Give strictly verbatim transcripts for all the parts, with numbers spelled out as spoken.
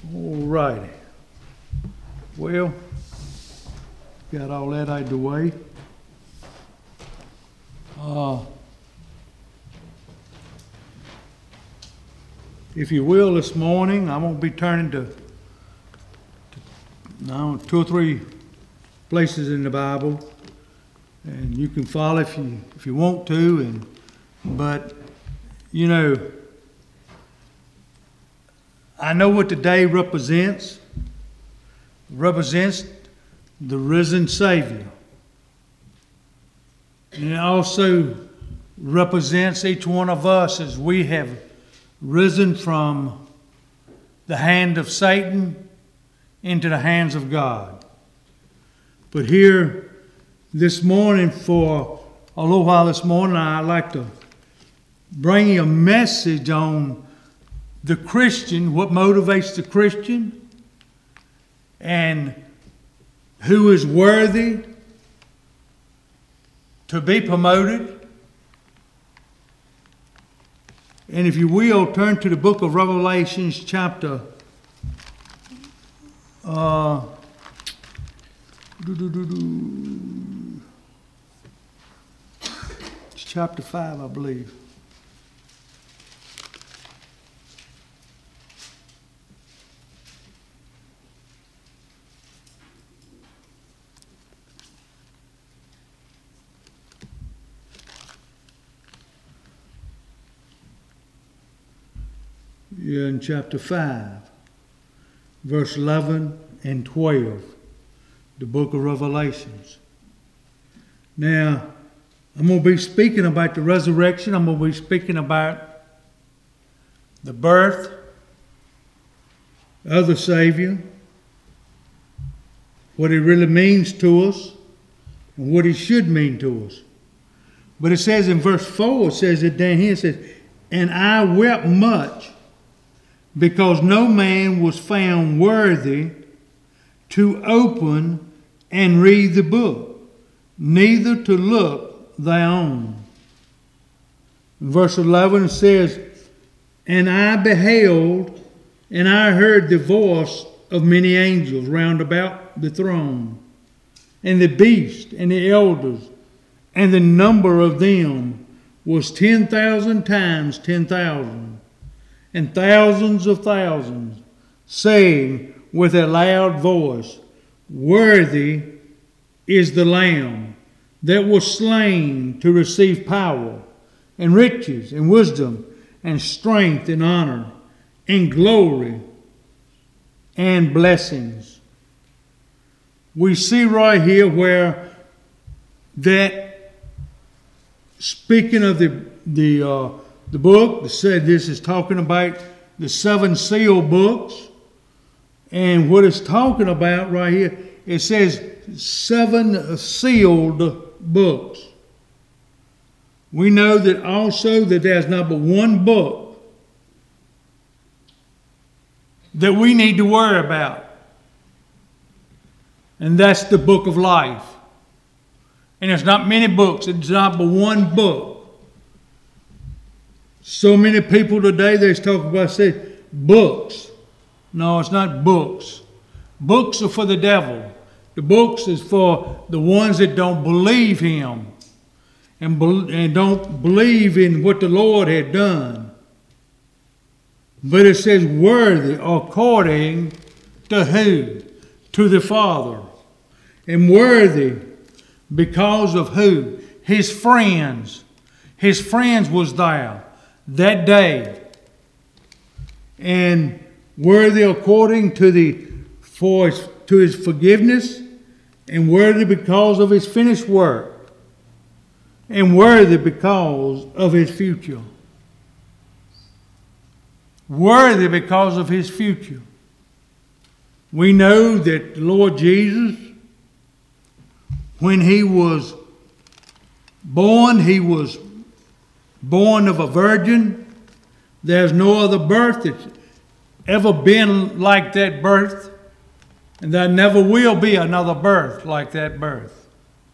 All righty. Well, got all that out of the way. Uh, if you will, this morning, I'm going to be turning to, to now, two or three places in the Bible, and you can follow if you if you want to. And but you know, I know what the day represents. It represents the risen Savior. And it also represents each one of us as we have risen from the hand of Satan into the hands of God. But here this morning, for a little while this morning, I'd like to bring you a message on the Christian, what motivates the Christian, and who is worthy to be promoted. And if you will, turn to the book of Revelations, chapter uh, it's chapter five, I believe. Yeah, in chapter five, verse eleven and twelve, the book of Revelations. Now, I'm going to be speaking about the resurrection. I'm going to be speaking about the birth of the Savior, what it really means to us, and what it should mean to us. But it says in verse four, it says it down here, it says, "And I wept much, because no man was found worthy to open and read the book, neither to look thereon." Verse eleven says, "And I beheld, and I heard the voice of many angels round about the throne, and the beast, and the elders, and the number of them was ten thousand times ten thousand, and thousands of thousands, saying with a loud voice, Worthy is the Lamb that was slain to receive power, and riches, and wisdom, and strength, and honor, and glory, and blessings." We see right here where that, speaking of the the uh, the book, said this is talking about the seven seal books. And what it's talking about right here, it says seven sealed books. We know that also that there's not but one book that we need to worry about. And that's the book of life. And there's not many books. It's not but one book. So many people today, they talk about, say, books. No, it's not books. Books are for the devil. The books is for the ones that don't believe him and, be- and don't believe in what the Lord had done. But it says worthy according to who? To the Father. And worthy because of who? His friends. His friends was there that day. And worthy according to the for his, to his forgiveness, and worthy because of his finished work, and worthy because of his future. Worthy because of his future. We know that the Lord Jesus, when he was born, he was born of a virgin. There's no other birth that's ever been like that birth, and there never will be another birth like that birth.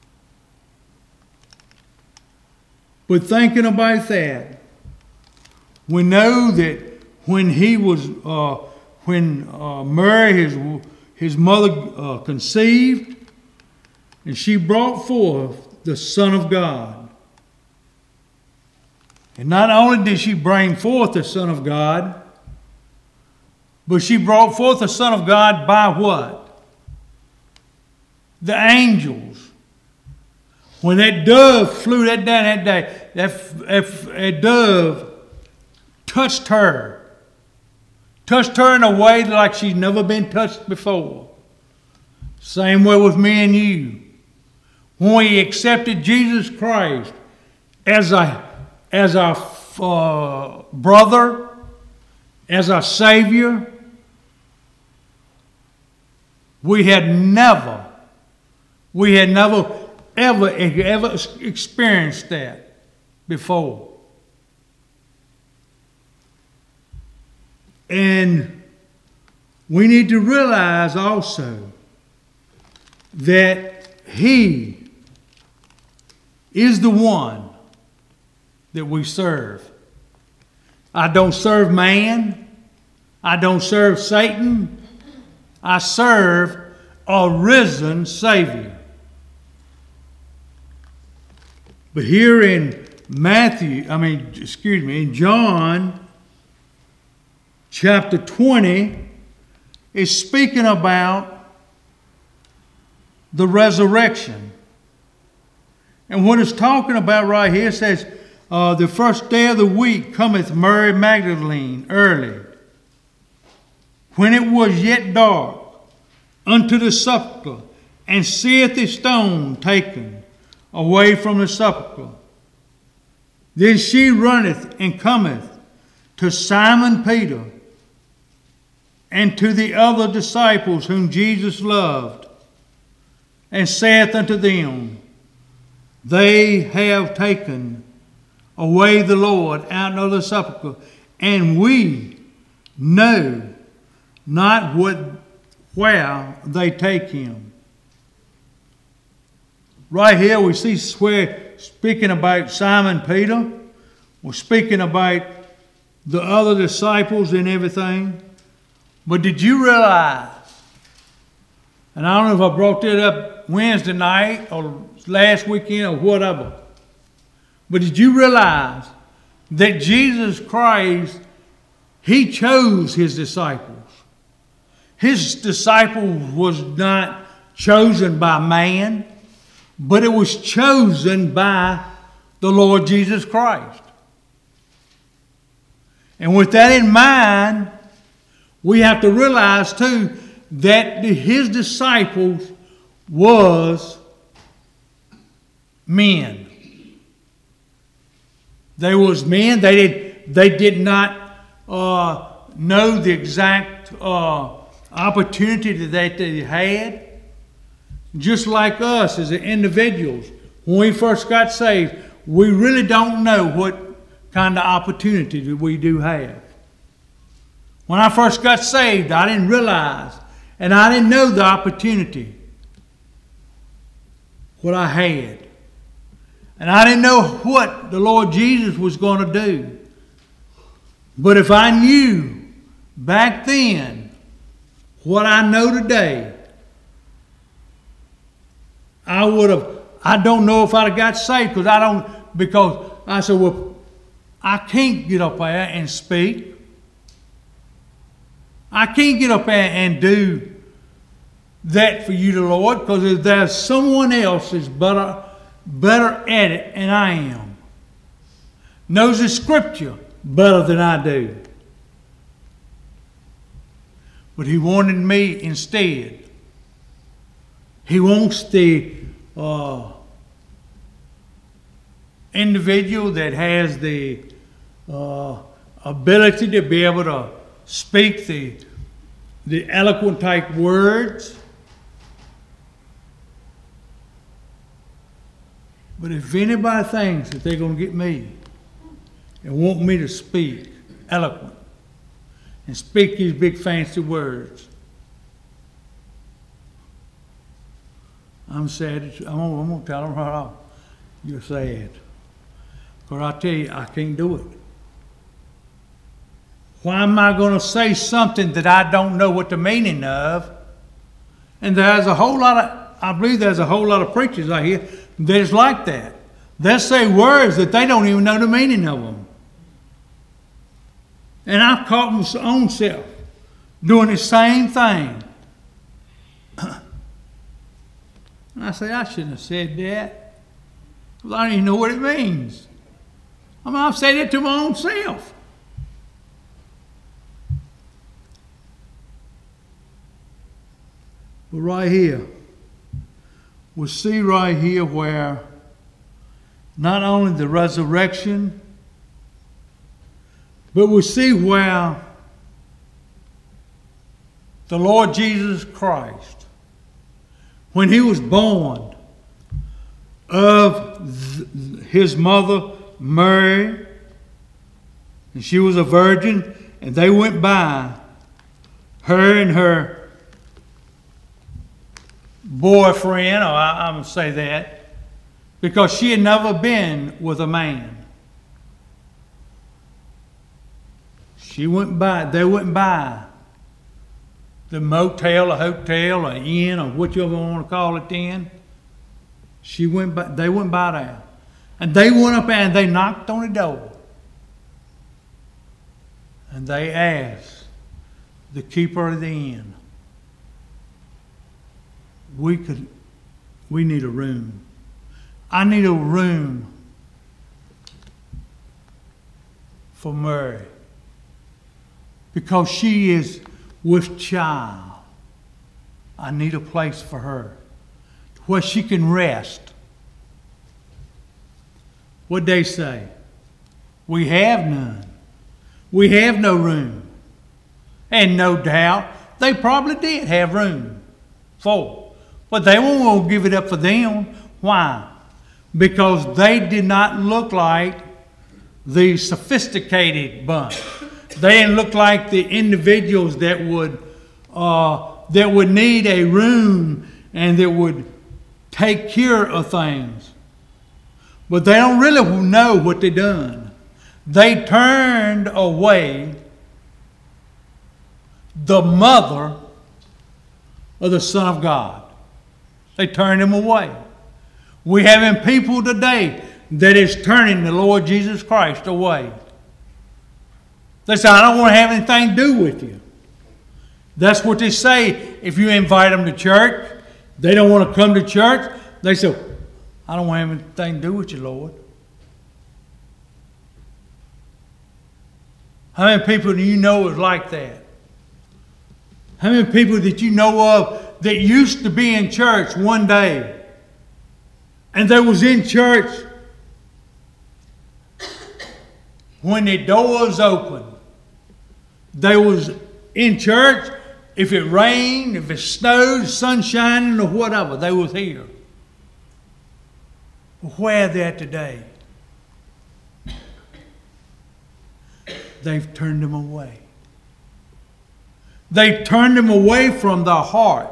But thinking about that, we know that when he was uh, when uh, Mary, his, his mother, uh, conceived, and she brought forth the Son of God. And not only did she bring forth the Son of God, but she brought forth the Son of God by what? The angels. When that dove flew that down that day, that, that, that dove touched her. Touched her in a way like she's never been touched before. Same way with me and you. When we accepted Jesus Christ as a as our uh, brother, as our Savior, we had never, we had never, ever, ever experienced that before. And we need to realize also that He is the one that we serve. I don't serve man. I don't serve Satan. I serve a risen Savior. But here in Matthew, I mean, excuse me, in John chapter twenty, is speaking about the resurrection. And what it's talking about right here, it says, uh, the first day of the week cometh Mary Magdalene early, when it was yet dark, unto the sepulchre, and seeth the stone taken away from the sepulchre. Then she runneth and cometh to Simon Peter, and to the other disciples whom Jesus loved, and saith unto them, They have taken away the Lord out of the sepulchre, and we know not what where they take him. Right here we see where speaking about Simon Peter, we're speaking about the other disciples and everything. But did you realize, and I don't know if I brought that up Wednesday night or last weekend or whatever, but did you realize that Jesus Christ, He chose His disciples? His disciples was not chosen by man, but it was chosen by the Lord Jesus Christ. And with that in mind, we have to realize too that His disciples was men. They was men. They did, they did not uh, know the exact uh, opportunity that they had. Just like us as individuals, when we first got saved, we really don't know what kind of opportunity that we do have. When I first got saved, I didn't realize, and I didn't know the opportunity, what I had. And I didn't know what the Lord Jesus was going to do. But if I knew back then what I know today, I would have, I don't know if I'd have got saved because I don't, because I said, well, I can't get up there and speak. I can't get up there and do that for you, the Lord, because there's someone else that's better, better at it than I am. Knows the Scripture better than I do. But He wanted me instead. He wants the uh, individual that has the uh, ability to be able to speak the, the eloquent type words. But if anybody thinks that they're going to get me and want me to speak eloquent and speak these big fancy words, I'm sad. I'm going, I'm going to tell them right off. You're sad. Because I tell you, I can't do it. Why am I going to say something that I don't know what the meaning of? And there's a whole lot of, I believe there's a whole lot of preachers out here that's like that. They'll say words that they don't even know the meaning of them. And I've caught my own self doing the same thing. And I say, I shouldn't have said that, because I don't even know what it means. I mean, I've said it to my own self. But right here, we see right here where not only the resurrection, but we see where the Lord Jesus Christ, when he was born of his mother Mary, and she was a virgin, and they went by, her and her boyfriend, or I, I'm going to say that, because she had never been with a man. She went by, they went by the motel, a hotel, an inn, or whatever you want to call it then. She went by, they went by there. And they went up and they knocked on the door. And they asked the keeper of the inn, we could, we need a room. I need a room for Mary, because she is with child. I need a place for her where she can rest. What'd they say? We have none. We have no room. And no doubt, they probably did have room for. But they won't want to give it up for them. Why? Because they did not look like the sophisticated bunch. They didn't look like the individuals that would uh, that would need a room and that would take care of things. But they don't really know what they done. They turned away the mother of the Son of God. They turned him away. We're having people today that is turning the Lord Jesus Christ away. They say, I don't want to have anything to do with you. That's what they say if you invite them to church. They don't want to come to church. They say, I don't want to have anything to do with you, Lord. How many people do you know is like that? How many people that you know of that used to be in church one day, and they was in church when the doors opened? They was in church. If it rained, if it snowed, sun shining, or whatever, they was here. Where are they at today? They've turned them away. They turned them away from the heart.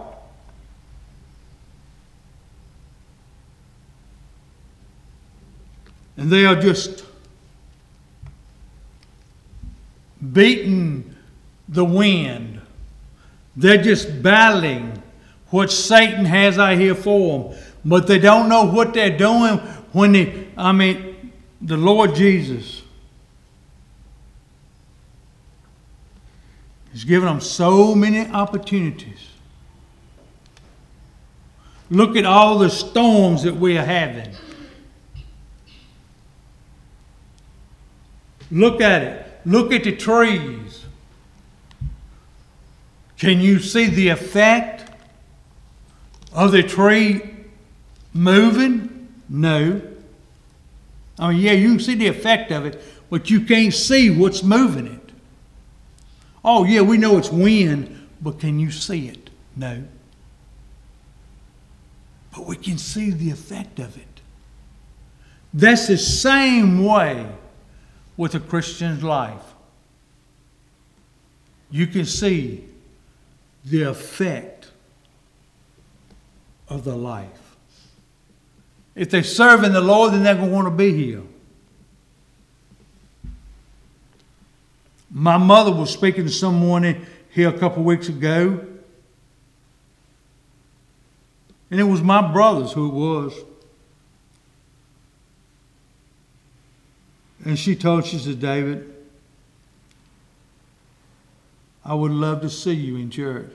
And they are just beating the wind. They're just battling what Satan has out here for them. But they don't know what they're doing when they, I mean, the Lord Jesus has given them so many opportunities. Look at all the storms that we are having. Look at it. Look at the trees. Can you see the effect of the tree moving? No. I mean, yeah, you can see the effect of it, but you can't see what's moving it. Oh, yeah, we know it's wind, but can you see it? No. But we can see the effect of it. That's the same way with a Christian's life. You can see the effect of the life. If they're serving the Lord, then they're going to want to be here. My mother was speaking to someone here a couple weeks ago, and it was my brothers who it was. And she told, she said, David, I would love to see you in church.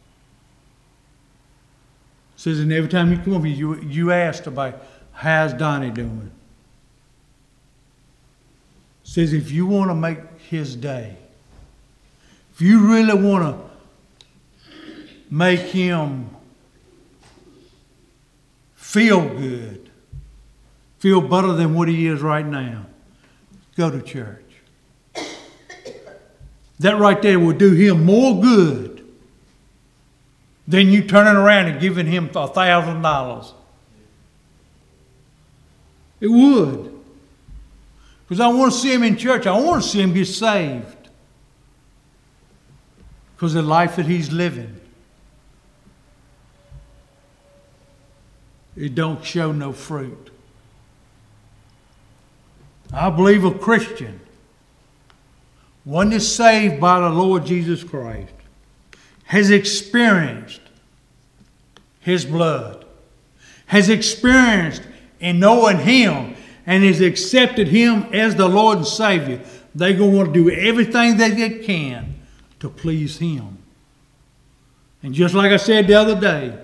Says, and every time you come over, you, you asked about, how's Donnie doing? Says, if you want to make his day, if you really want to make him feel good, feel better than what he is right now, go to church. That right there will do him more good than you turning around and giving him a thousand dollars. It would. Because I want to see him in church. I want to see him get saved. Because the life that he's living, it don't show no fruit. I believe a Christian, one that's saved by the Lord Jesus Christ, has experienced his blood, has experienced in knowing him, and has accepted him as the Lord and Savior. They're going to want to do everything that they can to please him. And just like I said the other day,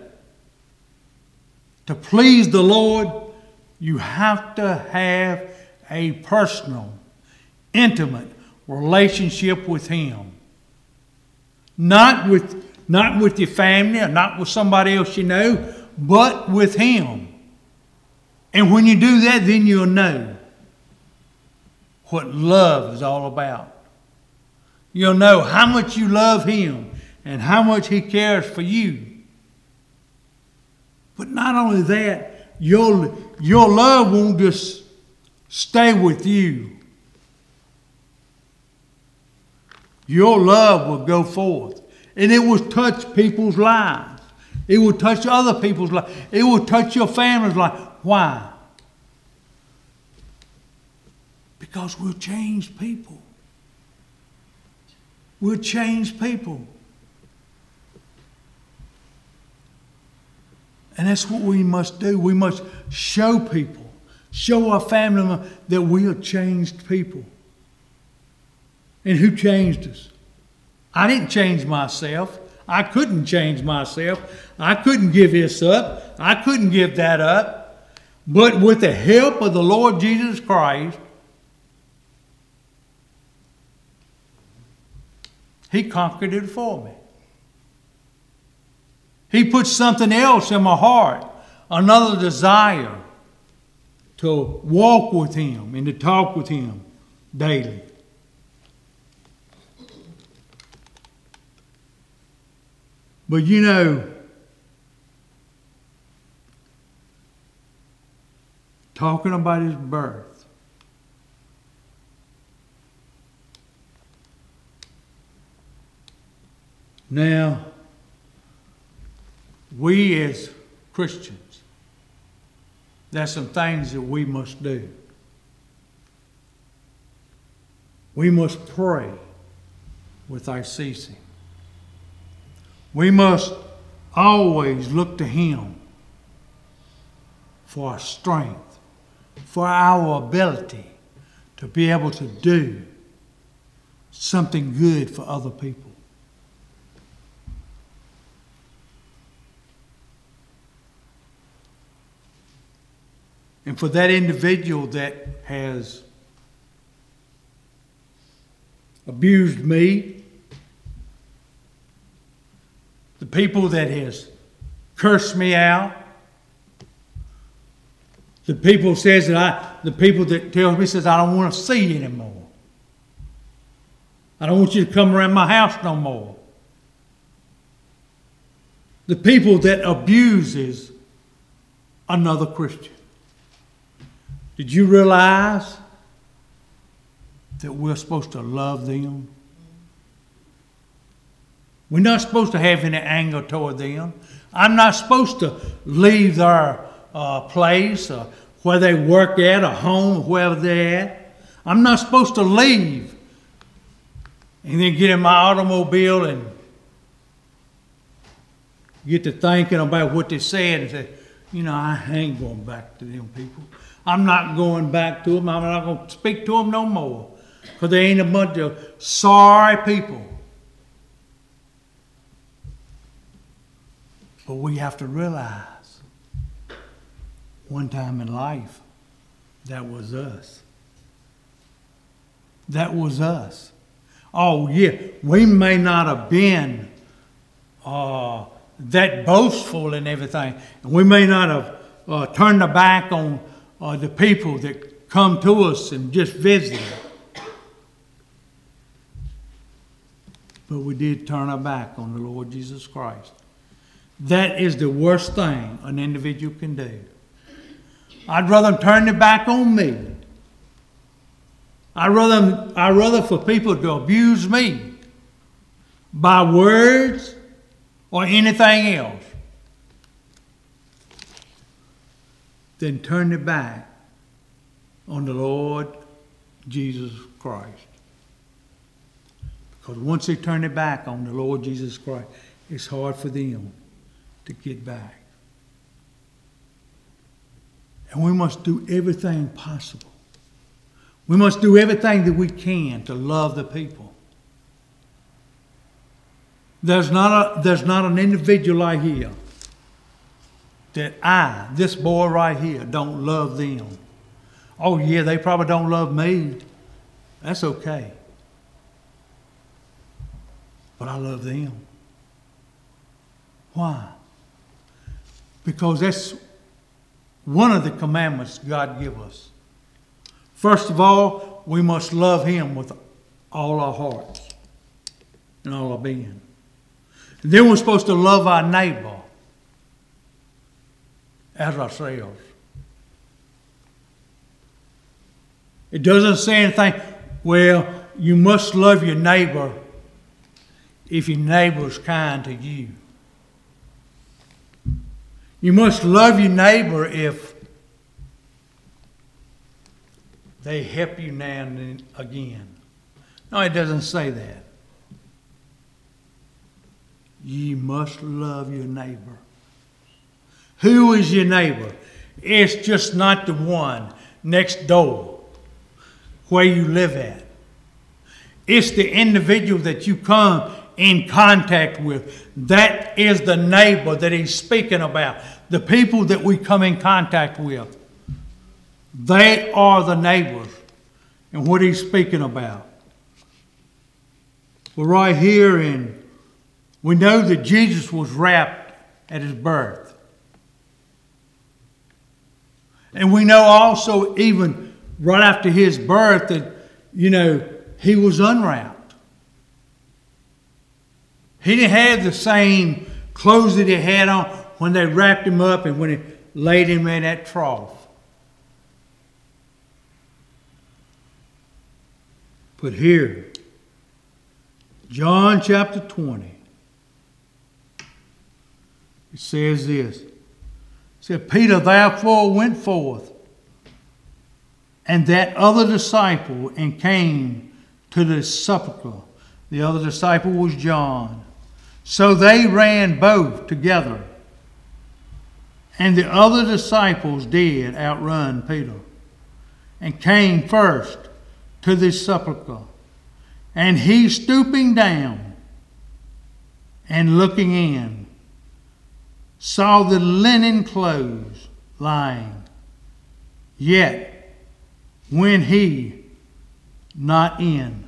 to please the Lord, you have to have a personal, intimate relationship with him. Not with, not with your family or not with somebody else you know, but with him. And when you do that, then you'll know what love is all about. You'll know how much you love him and how much he cares for you. But not only that, your, your love won't just stay with you. Your love will go forth. And it will touch people's lives. It will touch other people's lives. It will touch your family's life. Why? Because we'll change people. We'll change people. And that's what we must do. We must show people, show our family members that we are changed people. And who changed us? I didn't change myself. I couldn't change myself. I couldn't give this up. I couldn't give that up. But with the help of the Lord Jesus Christ, he conquered it for me. He put something else in my heart, another desire to walk with him and to talk with him daily. But you know, talking about his birth, now, we as Christians, there's some things that we must do. We must pray without ceasing. We must always look to him for our strength, for our ability to be able to do something good for other people. And for that individual that has abused me, the people that has cursed me out, the people says that I, the people that tells me says I don't want to see you anymore. I don't want you to come around my house no more. The people that abuses another Christian. Did you realize that we're supposed to love them? We're not supposed to have any anger toward them. I'm not supposed to leave their uh, place or where they work at or home or wherever they're at. I'm not supposed to leave and then get in my automobile and get to thinking about what they said and say, you know, I ain't going back to them people. I'm not going back to them. I'm not going to speak to them no more. Because they ain't a bunch of sorry people. But we have to realize, one time in life, that was us. That was us. Oh, yeah, we may not have been uh, that boastful and everything. And we may not have uh, turned our back on uh, the people that come to us and just visit. But we did turn our back on the Lord Jesus Christ. That is the worst thing an individual can do. I'd rather them turn their back on me. I'd rather, I'd rather for people to abuse me by words or anything else than turn their back on the Lord Jesus Christ. Because once they turn their back on the Lord Jesus Christ, it's hard for them to get back. And we must do everything possible. We must do everything that we can to love the people. There's not a, there's not an individual right here that I, this boy right here, don't love them. Oh yeah, they probably don't love me. That's okay. But I love them. Why? Because that's one of the commandments God gives us. First of all, we must love Him with all our hearts and all our being. And then we're supposed to love our neighbor as ourselves. It doesn't say anything, well, you must love your neighbor if your neighbor is kind to you. You must love your neighbor if they help you now and again. No, it doesn't say that. You must love your neighbor. Who is your neighbor? It's just not the one next door where you live at. It's the individual that you come in contact with. That is the neighbor that he's speaking about. The people that we come in contact with. They are the neighbors and what he's speaking about. We're right here, and we know that Jesus was wrapped at his birth. And we know also even right after his birth that, you know, he was unwrapped. He didn't have the same clothes that he had on when they wrapped him up and when they laid him in that trough. But here, John chapter twenty, it says this. It said, Peter therefore went forth, and that other disciple, and came to the sepulchre. The other disciple was John. So they ran both together. And the other disciples did outrun Peter, and came first to the sepulchre. And he, stooping down and looking in, saw the linen clothes lying. Yet went he not in.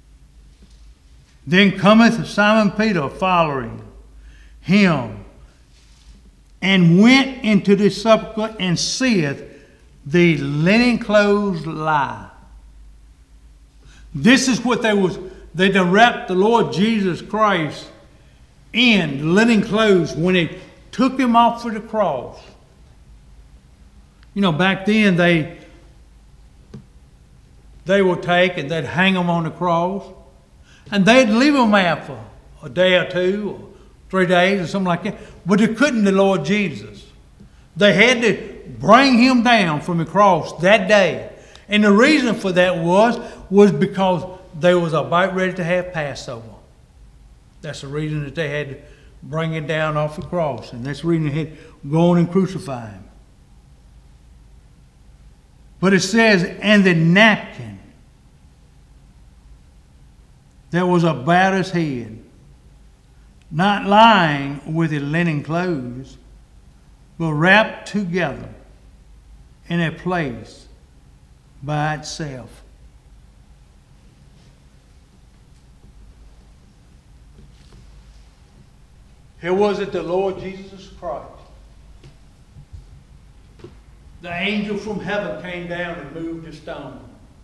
Then cometh Simon Peter following him, and went into the sepulchre, and seeth the linen clothes lie. This is what they was. They done wrapped the Lord Jesus Christ in linen clothes when they took him off for the cross. You know, back then they they would take and they'd hang them on the cross, and they'd leave them there for a day or two or three days or something like that. But they couldn't the Lord Jesus. They had to bring him down from the cross that day. And the reason for that was, was because they was about ready to have Passover. That's the reason that they had to bring it down off the cross. And that's the reason they had to go on and crucify him. But it says, and the napkin that was about his head, not lying with his linen clothes, but wrapped together in a place by itself. Here was it the Lord Jesus Christ. The angel from heaven came down and moved the stone.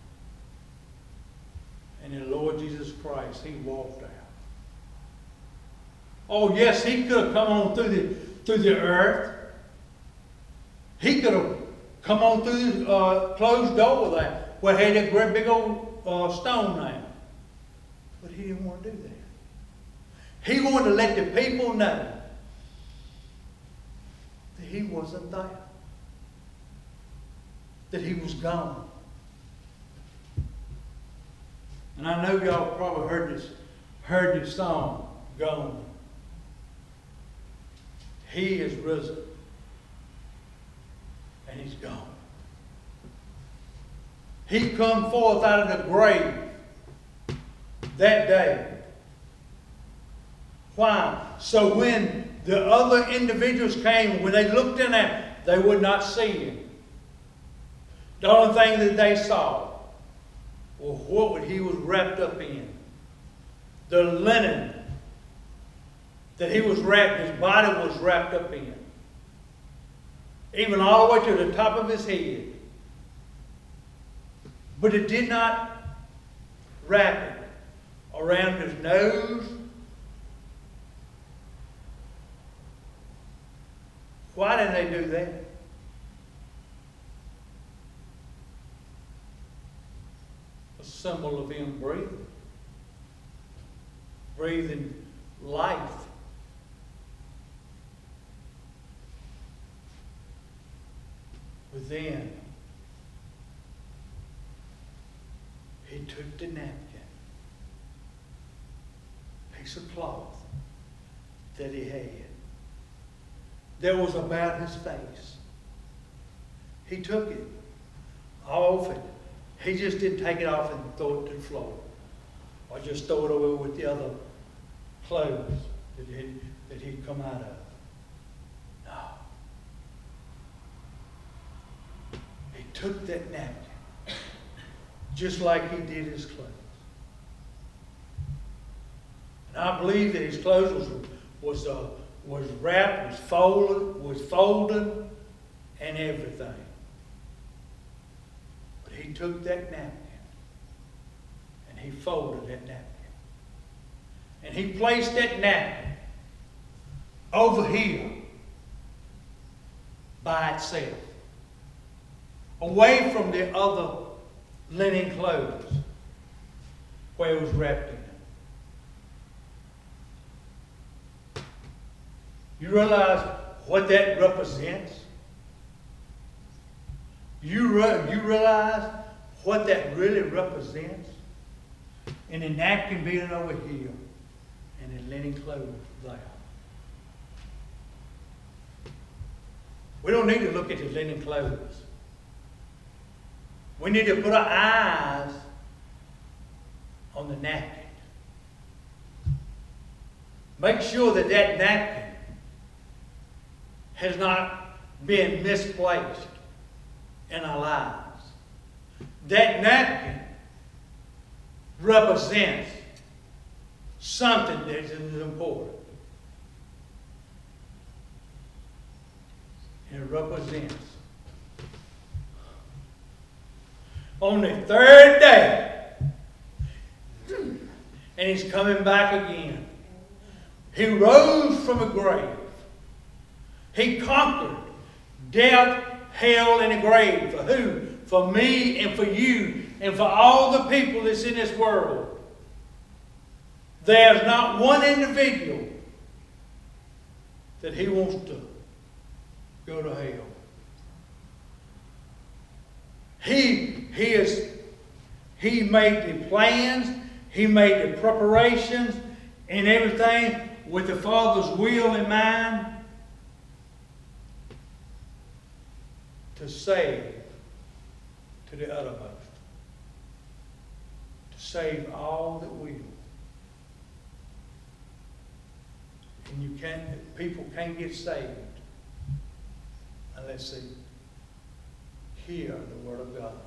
And the Lord Jesus Christ, he walked out. Oh yes, he could have come on through the, through the earth. He could have come on through the uh, closed door there, where he had a great big old uh, stone there. But he didn't want to do that. He wanted to let the people know that he wasn't there. That he was gone. And I know y'all probably heard this, heard this song, Gone. He is risen. And he's gone. He come forth out of the grave that day. Why? So when the other individuals came, when they looked in there, they would not see him. The only thing that they saw was what he was wrapped up in. The linen that he was wrapped, his body was wrapped up in. Even all the way to the top of his head. But it did not wrap it around his nose. Why did they do that? A symbol of him breathing. Breathing life. Within. He took the napkin, piece of cloth that he had, that was about his face. He took it off it. He just didn't take it off and throw it to the floor, or just throw it away with the other clothes that he that he'd come out of. No. He took that napkin, just like he did his clothes. And I believe that his clothes was was uh, was wrapped, was folded, was folded, and everything. But he took that napkin and he folded that napkin. And he placed that napkin over here by itself, away from the other linen clothes where it was wrapped in. You realize what that represents? You, re- you realize what that really represents? And the napkin being over here and the linen clothes there. We don't need to look at the linen clothes. We need to put our eyes on the napkin. Make sure that that napkin has not been misplaced in our lives. That napkin represents something that is important. It represents on the third day, and he's coming back again. He rose from a grave. He conquered death, hell, and the grave. For who? For me and for you and for all the people that's in this world. There's not one individual that he wants to go to hell. He, he is, He made the plans. He made the preparations and everything with the Father's will in mind to save to the uttermost. To save all that will. And you can't, people can't get saved unless they hear the Word of God.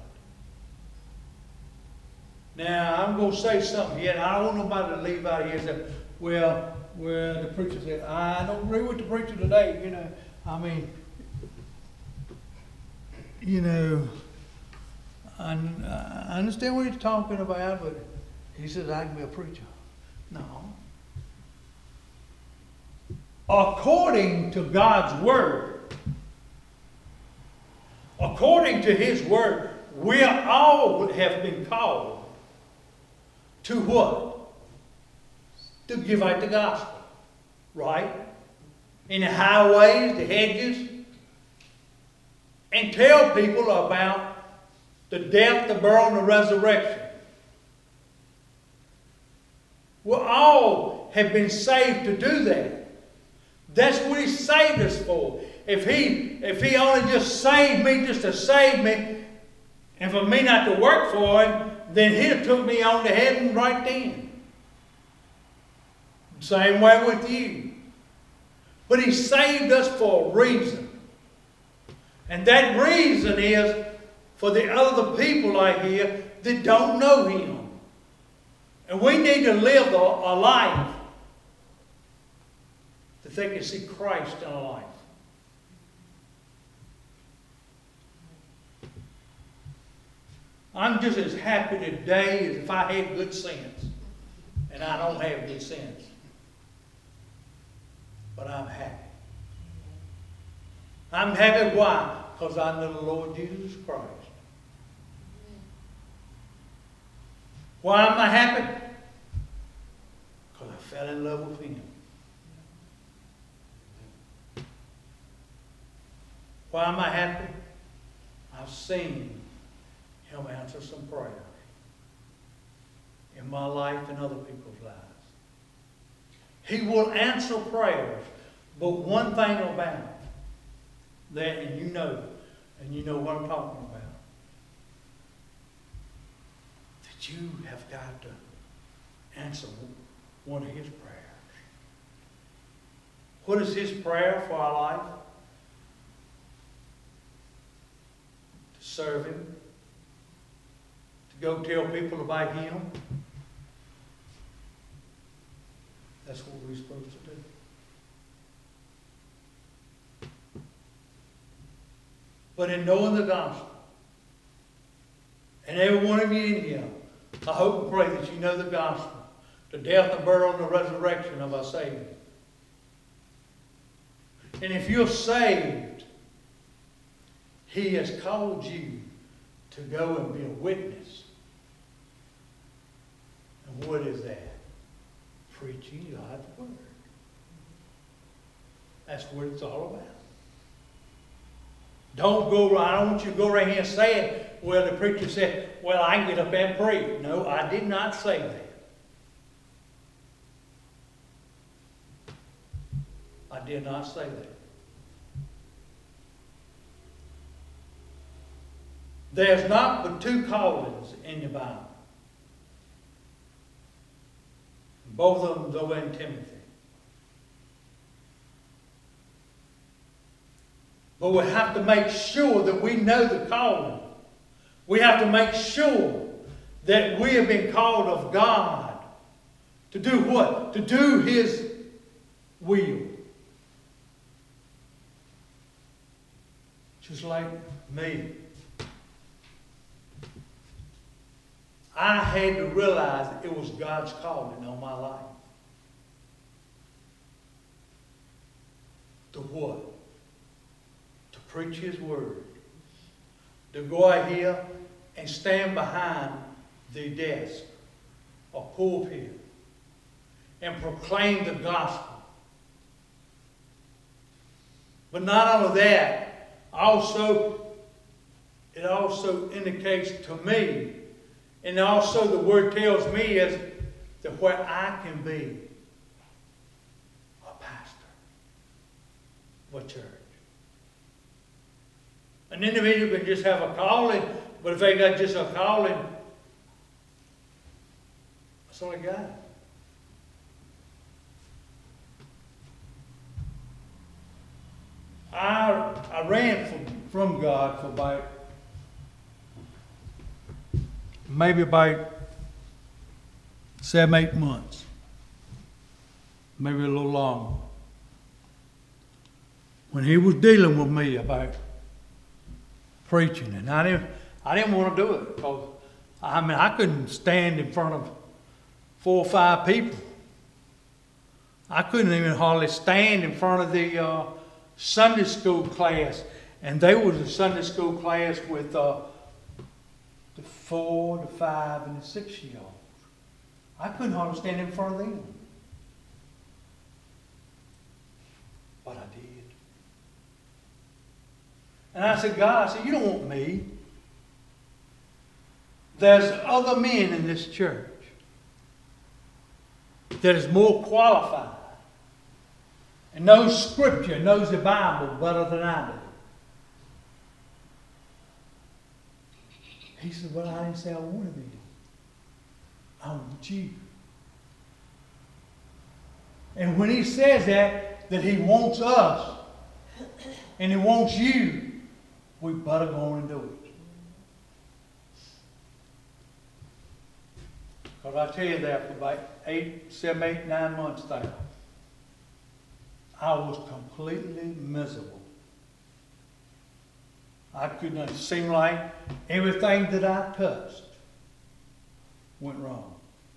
Now, I'm going to say something here, and I don't want nobody to leave out of here and say, well, well, the preacher said, I don't agree with the preacher today, you know. I mean, you know, I, I understand what he's talking about, but he says I can be a preacher. No. According to God's Word, according to His Word, we all have been called to what? To give out the gospel. Right? In the highways, the hedges, and tell people about the death, the burial, and the resurrection. We all have been saved to do that. That's what He saved us for. If He, if He only just saved me just to save me, and for me not to work for Him, then He'd have took me on to heaven right then. Same way with you. But He saved us for a reason. And that reason is for the other people out here that don't know Him. And we need to live a, a life that they can see Christ in our life. I'm just as happy today as if I had good sense. And I don't have good sense. But I'm happy. I'm happy why? Because I know the Lord Jesus Christ. Why am I happy? Because I fell in love with Him. Why am I happy? I've seen Him answer some prayers in my life and other people's lives. He will answer prayers, but one thing about that, and you know, and you know what I'm talking about, that you have got to answer one of His prayers. What is His prayer for our life? To serve Him, to go tell people about Him. That's what we're supposed to do. But in knowing the gospel, and every one of you in here, I hope and pray that you know the gospel, the death, the burial, and the resurrection of our Savior. And if you're saved, He has called you to go and be a witness. And what is that? Preaching God's Word. That's what it's all about. Don't go, I don't want you to go right here and say it. Well, the preacher said, well, I can get up and preach. No, I did not say that. I did not say that. There's not but two callings in the Bible. Both of them are in Timothy. But we have to make sure that we know the calling. We have to make sure that we have been called of God to do what? To do His will. Just like me. I had to realize that it was God's calling on my life. To what? To preach His Word. To go out here and stand behind the desk or pulpit and proclaim the gospel. But not only that, also, it also indicates to me And also the word tells me is that where I can be a pastor of a church. An individual can just have a calling, but if they got just a calling, that's all they got. I, I ran from, from God for about, maybe about seven, eight months. Maybe a little longer. When he was dealing with me about preaching, and I didn't, I didn't want to do it because I mean I couldn't stand in front of four or five people. I couldn't even hardly stand in front of the uh, Sunday school class, and they was a Sunday school class with uh, the four, the five, and the six-year-olds. I couldn't hardly stand in front of them, but I did. And I said, God, I said, you don't want me. There's other men in this church that is more qualified and knows Scripture, knows the Bible better than I do. He said, well, I didn't say I wanted me. I want you. And when he says that, that he wants us and he wants you, we better go on and do it. Because I tell you that for about eight, seven, eight, nine months there, I was completely miserable. I couldn't, it seemed like everything that I touched went wrong.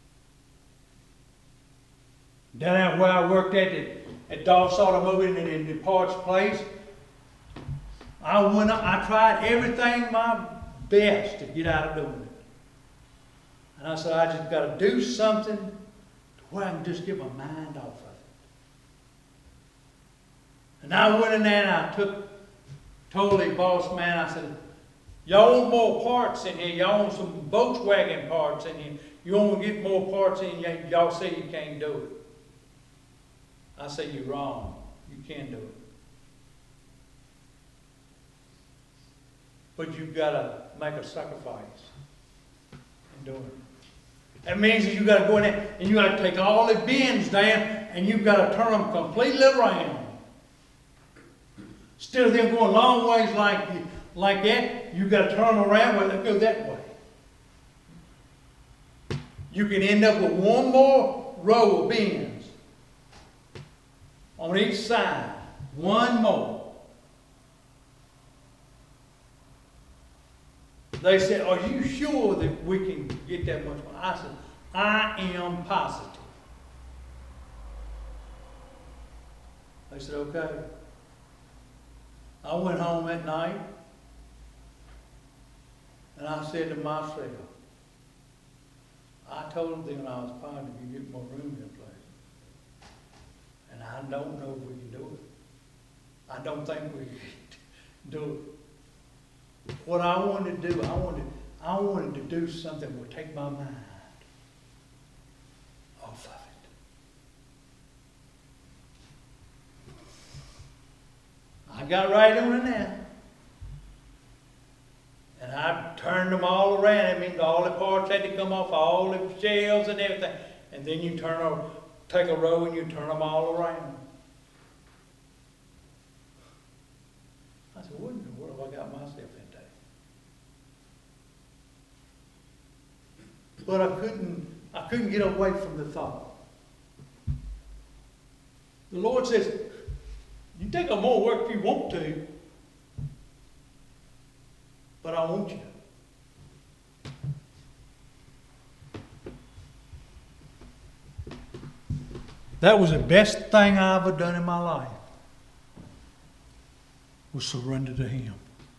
Down there where I worked at, at, at Doss Automotive in, in the parts place, I went up, I tried everything my best to get out of doing it. And I said, I just got to do something to where I can just get my mind off of it. And I went in there and I took, told the boss man, I said, y'all want more parts in here. Y'all want some Volkswagen parts in here. You want to get more parts in here. Y'all say you can't do it. I say, you're wrong. You can do it. But you've got to make a sacrifice in doing it. That means that you've got to go in there and you've got to take all the bins down and you've got to turn them completely around. Instead of them going long ways like, like that, you've got to turn them around where they go that way. You can end up with one more row of bins on each side. One more. They said, are you sure that we can get that much money? I said, I am positive. They said, okay. I went home that night and I said to myself, I told them I was positive you get more room in the place. And I don't know if we can do it. I don't think we can do it. What I wanted to do, I wanted, I wanted to do something that would take my mind off of it. I got right on it now. And I turned them all around. I mean, all the parts had to come off, all the shelves and everything. And then you turn a, take a row and you turn them all around. I said, what in the world have I got myself into? But I couldn't, I couldn't get away from the thought. The Lord says, you can take on more work if you want to, but I want you. That was the best thing I ever done in my life, was surrender to Him.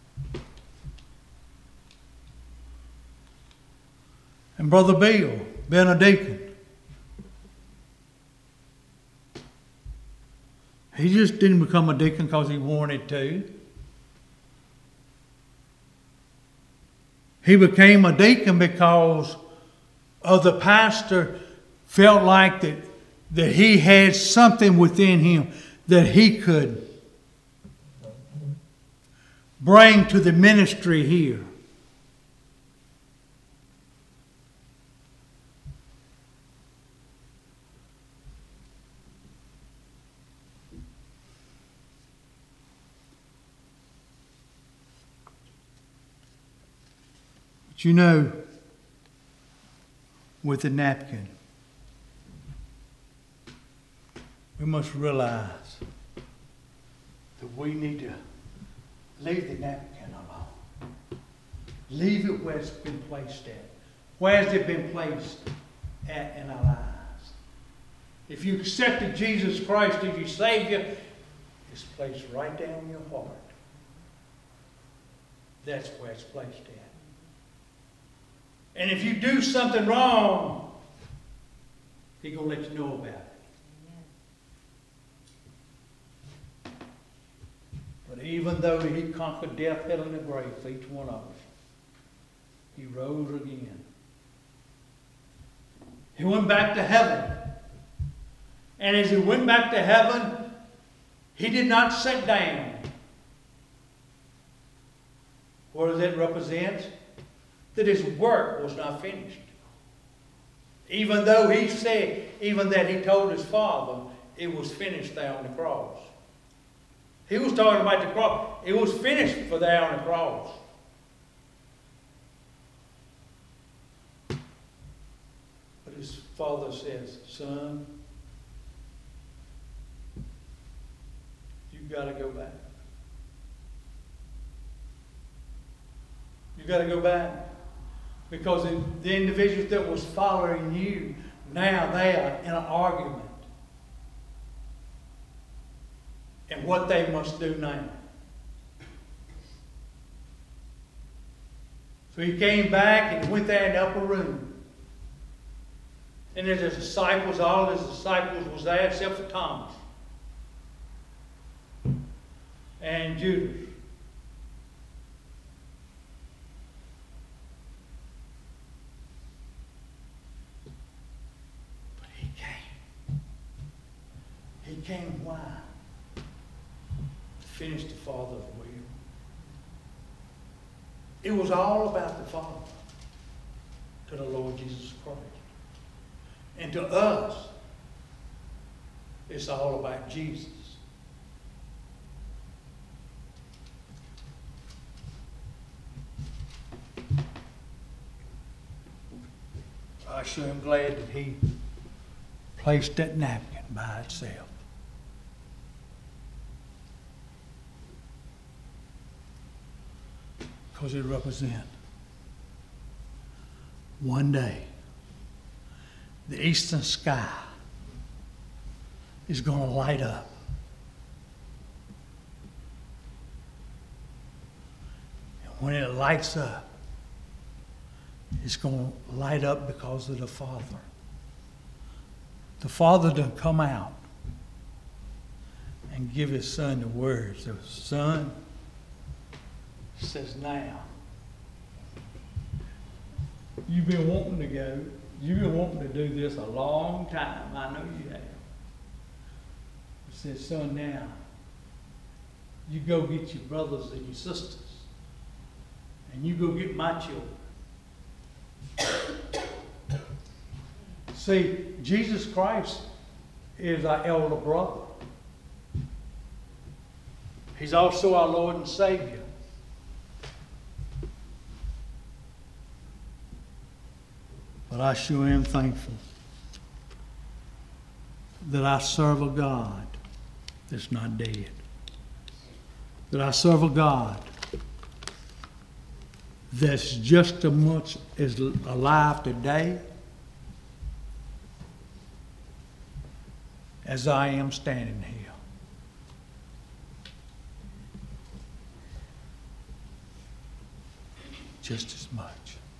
And Brother Bill, being a deacon, he just didn't become a deacon because he wanted to. He became a deacon because of the pastor felt like that, that he had something within him that he could bring to the ministry here. But you know, with the napkin, we must realize that we need to leave the napkin alone. Leave it where it's been placed at. Where has it been placed at in our lives? If you accepted Jesus Christ as your Savior, it's placed right down in your heart. That's where it's placed at. And if you do something wrong, He's going to let you know about it. But even though He conquered death, hell, and the grave for each one of us, He rose again. He went back to heaven. And as He went back to heaven, He did not sit down. What does that represent? That His work was not finished. Even though He said, even that He told His Father, it was finished there on the cross. He was talking about the cross. It was finished for there on the cross. But His Father says, son, you've got to go back. You've got to go back. Because the individuals that was following you, now they are in an argument. And what they must do now. So He came back and went there in the upper room. And his disciples, all His disciples was there except for Thomas. And Judas. But He came. He came why? Finish the Father's will. It was all about the Father to the Lord Jesus Christ. And to us, it's all about Jesus. I sure am glad that He placed that napkin by itself. Because it represents one day the eastern sky is going to light up. And when it lights up, it's going to light up because of the Father. The Father done come out and give His Son the words. The Son says, now, you've been wanting to go. You've been wanting to do this a long time. I know you have. He says, son, now, you go get your brothers and your sisters. And you go get my children. See, Jesus Christ is our elder brother. He's also our Lord and Savior. But I sure am thankful that I serve a God that's not dead. That I serve a God that's just as much as alive today as I am standing here. Just as much.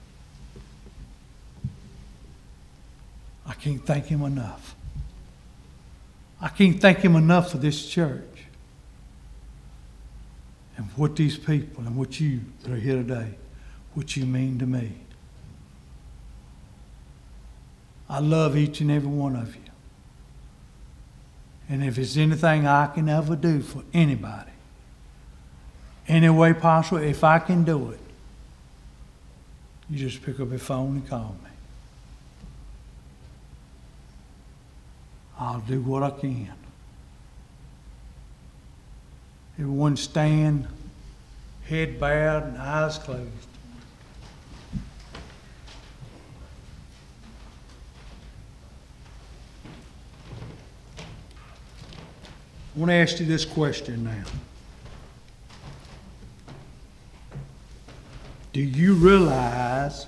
I can't thank Him enough. I can't thank Him enough for this church and what these people and what you that are here today, what you mean to me. I love each and every one of you. And if there's anything I can ever do for anybody, any way possible, if I can do it, you just pick up your phone and call me. I'll do what I can. Everyone stand, head bowed and eyes closed. I want to ask you this question now. Do you realize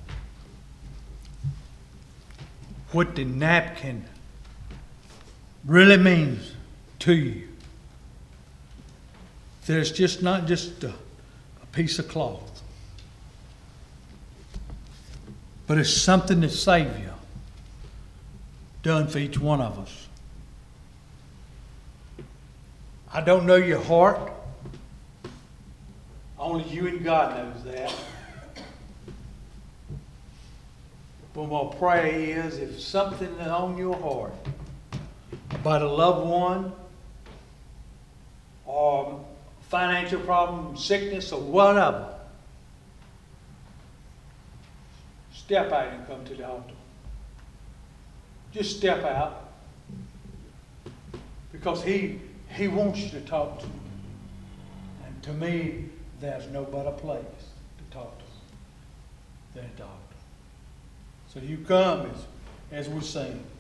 what the napkin really means to you? That it's just not just a, a piece of cloth, but it's something that Savior done for each one of us. I don't know your heart. Only you and God knows that. But my prayer is, if something is on your heart about a loved one or financial problem, sickness, or whatever, step out and come to the altar. Just step out. Because he, he wants you to talk to him. And to me, there's no better place to talk to him than at the altar. So you come as, as we sing.